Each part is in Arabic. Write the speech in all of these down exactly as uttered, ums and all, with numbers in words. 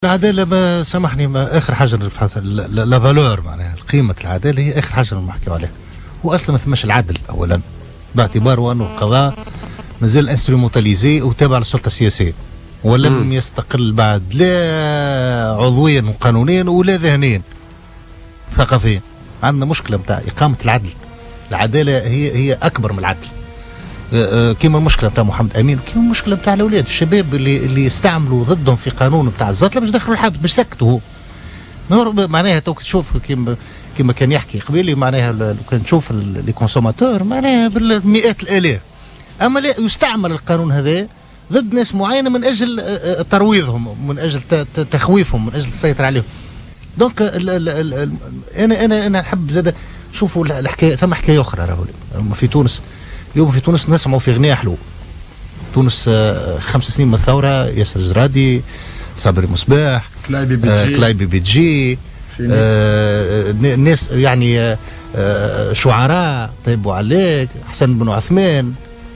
العدالة ما سامحني ما آخر حاجة نبحث لا فالور معناها قيمة العدالة هي آخر حاجة نحكيو عليها. هو أصلا ما ثماش العدل أولا باعتباره أنه القضاء مازال انسترومونتاليزي وتابع للسلطة السياسية ولم م. يستقل بعد لا عضويا وقانونيا ولا ذهنيا ثقافيا. عندنا مشكلة بتاع إقامة العدل. العدالة هي هي أكبر من العدل. كيما المشكله بتاع محمد امين، كيما المشكله بتاع الاولاد الشباب اللي اللي استعملوا ضدهم في قانون بتاع الزطله باش دخلوا الحبس باش سكتوا. معناها تو تشوف كيما كيما كان يحكي قبيلي معناها لو كان تشوف لي كونسوماتور معناها بالمئات الالاف، اما لا يستعمل القانون هذا ضد ناس معينه من اجل ترويضهم، من اجل تخويفهم، من اجل السيطره عليهم. دونك انا انا انا نحب زاد شوفوا الحكايه. ثم حكايه اخرى راهو في تونس اليوم، في تونس نسمعوا في غناء حلو. تونس خمس سنين من الثوره، ياسر جرادي، صبري مصباح، كلاي بي بي جي، آه كلاي بي بي جي آه ناس يعني آه شعراء طيبوا عليك، حسن بن عثمان،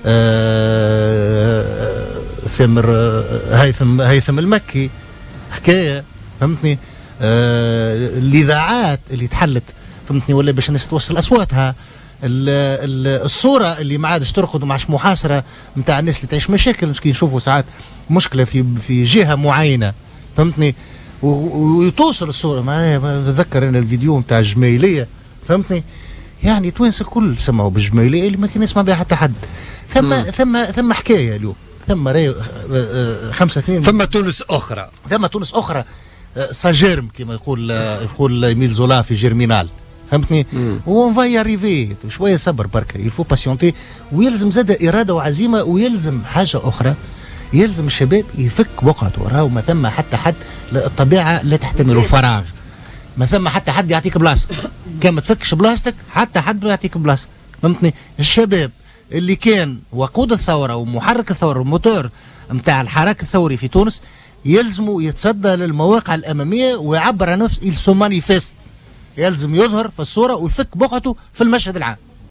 آه ثمر هيثم هيثم المكي، حكايه فهمتني. آه الاذاعات اللي تحلت فهمتني، ولا باش الناس توصل اصواتها. الصوره اللي ما عادش ترقد وما عادش محاصره نتاع الناس اللي تعيش مشاكل، كي نشوفوا ساعات مشكله في في جهه معينه فهمتني، وتوصل الصوره. معناها نتذكر انا الفيديو نتاع الجميليه فهمتني، يعني توانسه الكل سمعوا بالجميليه اللي ما كان يسمع بها حتى حد. ثم مم. ثم ثم حكايه اليوم، ثم راهي خمسة اثنين، ثم تونس اخرى، ثم تونس اخرى ساجيرم كما يقول يقول ايميل زولا في جيرمينال فهمتني. وون فاي اريفي، شويه صبر بركه، يلفو باسيونتي، ويلزم زاد اراده وعزيمه، ويلزم حاجه اخرى، يلزم الشباب يفك بقعته. راهو ما ثم حتى حد، الطبيعه لا تحتمل الفراغ، ما ثم حتى حد يعطيك بلاصه. كان ما تفكش بلاصتك حتى حد ما يعطيك بلاصه فهمتني. الشباب اللي كان وقود الثوره ومحرك الثوره والموتور نتاع الحراك الثوري في تونس يلزموا يتصدى للمواقع الاماميه ويعبر عن نفسه، يل سو مانيفيست، يلزم يظهر في الصورة ويفك بقعته في المشهد العام.